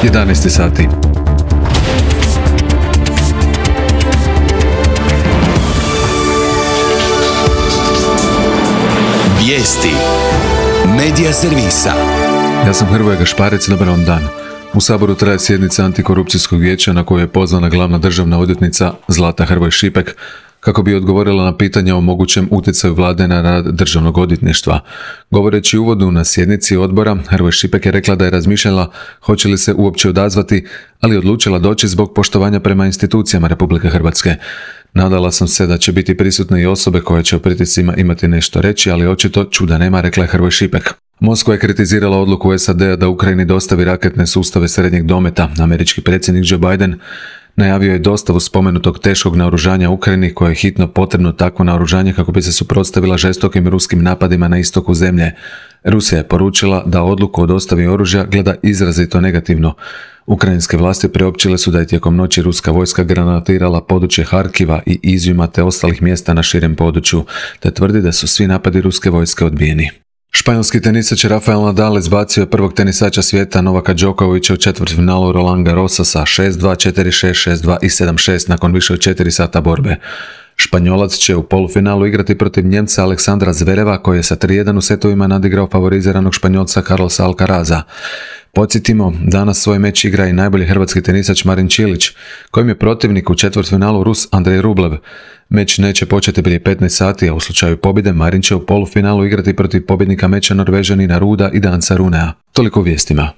11 sati. Vijesti Medija servisa. Ja sam Hrvoje Gašparec, dobar vam dan. U Saboru traje sjednica Antikorupcijskog vijeća na kojoj je pozvana glavna državna odvjetnica Zlata Hrvoj Šipek kako bi odgovorila na pitanja o mogućem utjecaju vlade na rad državnog odvjetništva. Govoreći u uvodu na sjednici odbora, Hrvoj Šipek je rekla da je razmišljala hoće li se uopće odazvati, ali odlučila doći zbog poštovanja prema institucijama Republike Hrvatske. Nadala sam se da će biti prisutne i osobe koje će o pritiscima imati nešto reći, ali očito čuda nema, rekla je Hrvoj Šipek. Moskva je kritizirala odluku SAD-a da Ukrajini dostavi raketne sustave srednjeg dometa. Američki predsjednik Joe Biden najavio je dostavu spomenutog teškog naoružanja Ukrajini koje je hitno potrebno takvo naoružanje kako bi se suprotstavila žestokim ruskim napadima na istoku zemlje. Rusija je poručila da odluku o dostavi oružja gleda izrazito negativno. Ukrajinske vlasti priopćile su da je tijekom noći ruska vojska granatirala područje Harkiva i Izjuma te ostalih mjesta na širem području, te tvrdi da su svi napadi ruske vojske odbijeni. Španjolski tenisač Rafael Nadal izbacio je prvog tenisača svijeta Novaka Đokovića u četvrtfinalu Roland Garrosa sa 6-2, 4-6, 6-2 i 7-6 nakon više od 4 sata borbe. Španjolac će u polufinalu igrati protiv Njemca Aleksandra Zvereva koji je sa 3-1 u setovima nadigrao favoriziranog Španjolca Carlosa Alcaraza. Podsjetimo, danas svoj meč igra i najbolji hrvatski tenisač Marin Čilić, kojim je protivnik u četvrtfinalu Rus Andrej Rublev. Meč neće početi prije 15 sati, a u slučaju pobjede Marin će u polufinalu igrati protiv pobjednika meča Norvežanina Ruda i Danca Runea. Toliko u vijestima.